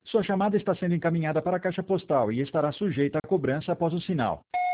Sua chamada está sendo encaminhada para a caixa postal e estará sujeita a cobrança após o sinal.